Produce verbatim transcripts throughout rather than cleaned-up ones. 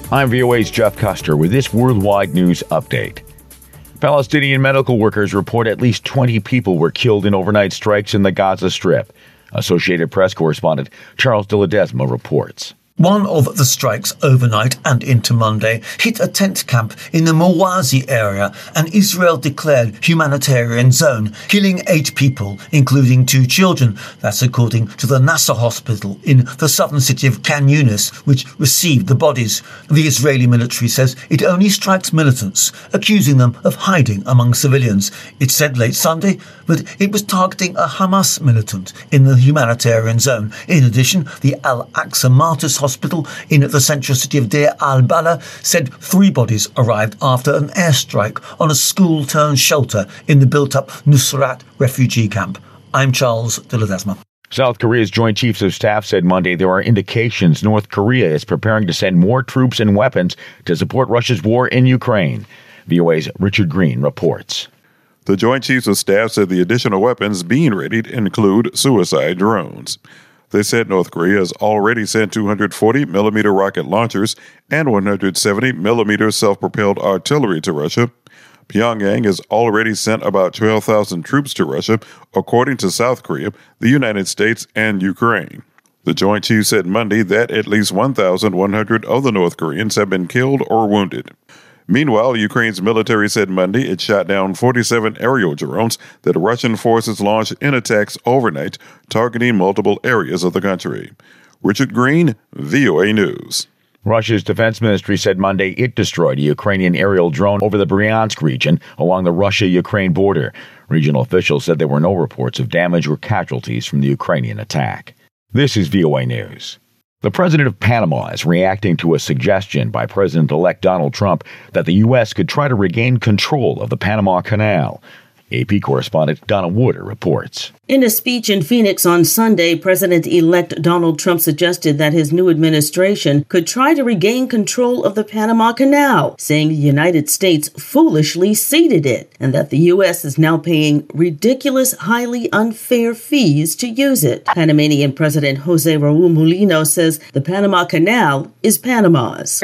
I'm V O A's Jeff Custer with this worldwide news update. Palestinian medical workers report at least twenty people were killed in overnight strikes in the Gaza Strip. Associated Press correspondent Charles de Ledesma reports. One of the strikes overnight and into Monday hit a tent camp in the Mawazi area, an Israel-declared humanitarian zone, killing eight people, including two children. That's according to the Nasser hospital in the southern city of Khan Yunis, which received the bodies. The Israeli military says it only strikes militants, accusing them of hiding among civilians. It said late Sunday that it was targeting a Hamas militant in the humanitarian zone. In addition, the Al-Aqsa Martyrs Hospital Hospital in the central city of Deir al-Balah said three bodies arrived after an airstrike on a school-turned-shelter in the built-up Nusrat refugee camp. I'm Charles de Ledesma. South Korea's Joint Chiefs of Staff said Monday there are indications North Korea is preparing to send more troops and weapons to support Russia's war in Ukraine. V O A's Richard Green reports. The Joint Chiefs of Staff said the additional weapons being readied include suicide drones. They said North Korea has already sent two hundred forty millimeter rocket launchers and one hundred seventy millimeter self-propelled artillery to Russia. Pyongyang has already sent about twelve thousand troops to Russia, according to South Korea, the United States, and Ukraine. The Joint Chiefs said Monday that at least one thousand one hundred of the North Koreans have been killed or wounded. Meanwhile, Ukraine's military said Monday it shot down forty-seven aerial drones that Russian forces launched in attacks overnight, targeting multiple areas of the country. Richard Green, V O A News. Russia's defense ministry said Monday it destroyed a Ukrainian aerial drone over the Bryansk region along the Russia-Ukraine border. Regional officials said there were no reports of damage or casualties from the Ukrainian attack. This is V O A News. The president of Panama is reacting to a suggestion by President-elect Donald Trump that the U S could try to regain control of the Panama Canal. A P correspondent Donna Warder reports. In a speech in Phoenix on Sunday, President-elect Donald Trump suggested that his new administration could try to regain control of the Panama Canal, saying the United States foolishly ceded it, and that the U S is now paying ridiculous, highly unfair fees to use it. Panamanian President Jose Raul Mulino says the Panama Canal is Panama's.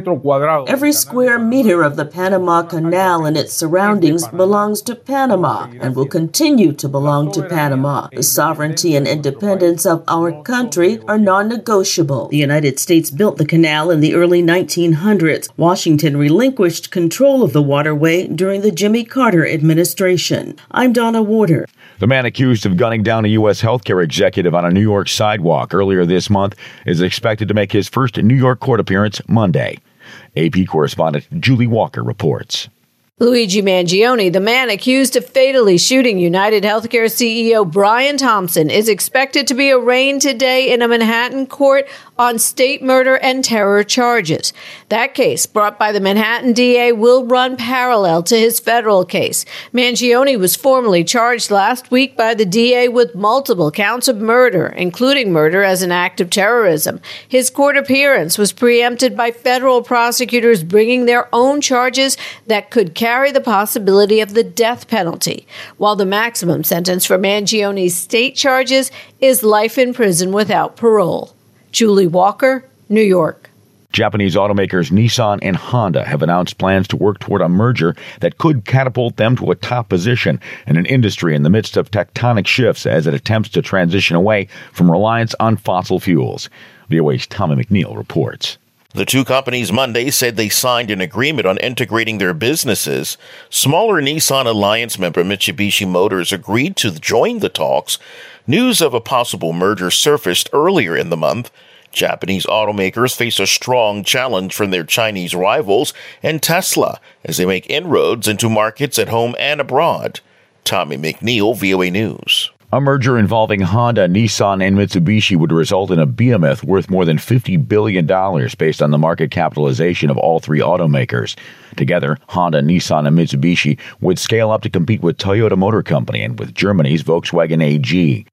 Every square meter of the Panama Canal and its surroundings belongs to Panama and will continue to belong to Panama. The sovereignty and independence of our country are non-negotiable. The United States built the canal in the early nineteen hundreds. Washington relinquished control of the waterway during the Jimmy Carter administration. I'm Donna Warder. The man accused of gunning down a U S healthcare executive on a New York sidewalk earlier this month is expected to make his first New York court appearance Monday. A P correspondent Julie Walker reports. Luigi Mangione, the man accused of fatally shooting United Healthcare C E O Brian Thompson, is expected to be arraigned today in a Manhattan court on state murder and terror charges. That case, brought by the Manhattan D A, will run parallel to his federal case. Mangione was formally charged last week by the D A with multiple counts of murder, including murder as an act of terrorism. His court appearance was preempted by federal prosecutors bringing their own charges that could carry the possibility of the death penalty, while the maximum sentence for Mangione's state charges is life in prison without parole. Julie Walker, New York. Japanese automakers Nissan and Honda have announced plans to work toward a merger that could catapult them to a top position in an industry in the midst of tectonic shifts as it attempts to transition away from reliance on fossil fuels. V O A's Tommy McNeil reports. The two companies Monday said they signed an agreement on integrating their businesses. Smaller Nissan Alliance member Mitsubishi Motors agreed to join the talks. News of a possible merger surfaced earlier in the month. Japanese automakers face a strong challenge from their Chinese rivals and Tesla as they make inroads into markets at home and abroad. Tommy McNeil, V O A News. A merger involving Honda, Nissan, and Mitsubishi would result in a behemoth worth more than fifty billion dollars based on the market capitalization of all three automakers. Together, Honda, Nissan, and Mitsubishi would scale up to compete with Toyota Motor Company and with Germany's Volkswagen A G.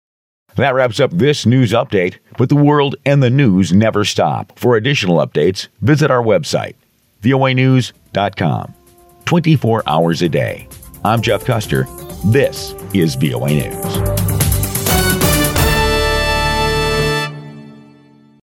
That wraps up this news update, but the world and the news never stop. For additional updates, visit our website, V O A news dot com. twenty-four hours a day. I'm Jeff Custer. This is V O A News.